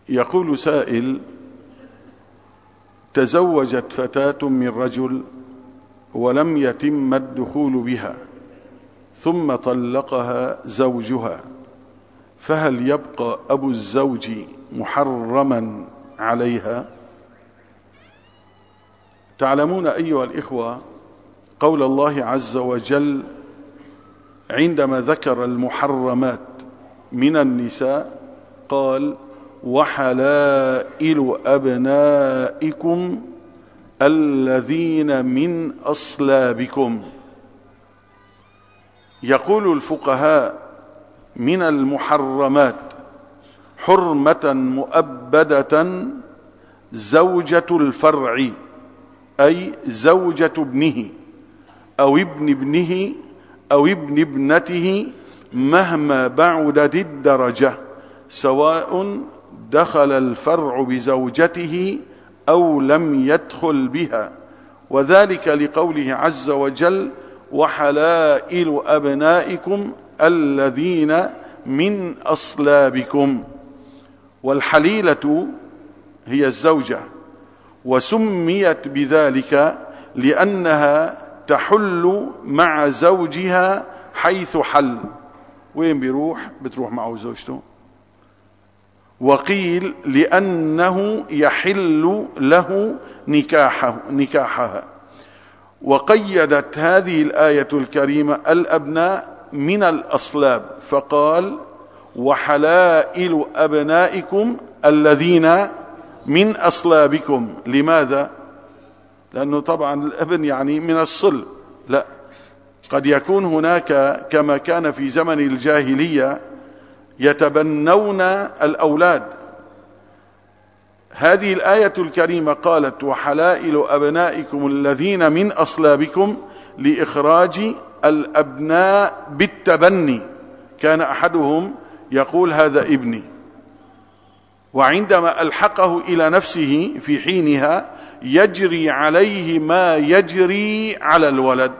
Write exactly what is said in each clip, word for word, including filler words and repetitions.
يقول سائل: تزوجت فتاة من رجل ولم يتم الدخول بها ثم طلقها زوجها، فهل يبقى أبو الزوج محرما عليها؟ تعلمون أيها الإخوة قول الله عز وجل عندما ذكر المحرمات من النساء قال: وحلائل أبنائكم الذين من أصلابكم. يقول الفقهاء: من المحرمات حرمة مؤبدة زوجة الفرع، أي زوجة ابنه أو ابن ابنه أو ابن ابنته مهما بعدت الدرجة، سواء دخل الفرع بزوجته أو لم يدخل بها، وذلك لقوله عز وجل: وحلائل أبنائكم الذين من أصلابكم. والحليلة هي الزوجة، وسميت بذلك لأنها تحل مع زوجها حيث حل. وين بيروح؟ بتروح معه زوجته. وقيل لأنه يحل له نكاحه نكاحها. وقيدت هذه الآية الكريمة الأبناء من الأصلاب، فقال: وحلائل أبنائكم الذين من أصلابكم. لماذا؟ لأنه طبعا الابن يعني من الصلب، لا، قد يكون هناك كما كان في زمن الجاهلية يتبنون الأولاد. هذه الآية الكريمة قالت: وحلائل أبنائكم الذين من أصلابكم لإخراج الأبناء بالتبني. كان أحدهم يقول: هذا ابني، وعندما ألحقه إلى نفسه في حينها يجري عليه ما يجري على الولد.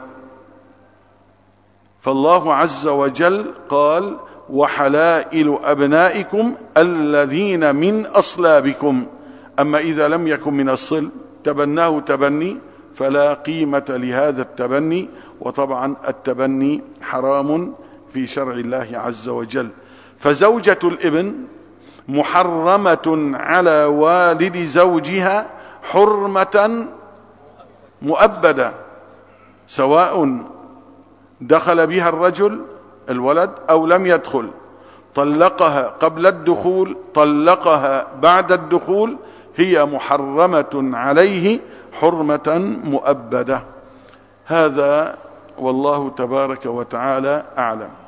فالله عز وجل قال: وحلائل أبنائكم الذين من أصلابكم. أما إذا لم يكن من الصلب تبناه تبني فلا قيمة لهذا التبني، وطبعا التبني حرام في شرع الله عز وجل. فزوجة الابن محرمة على والد زوجها حرمة مؤبدة، سواء دخل بها الرجل الولد أو لم يدخل، طلقها قبل الدخول، طلقها بعد الدخول، هي محرمة عليه حرمة مؤبدة. هذا والله تبارك وتعالى أعلم.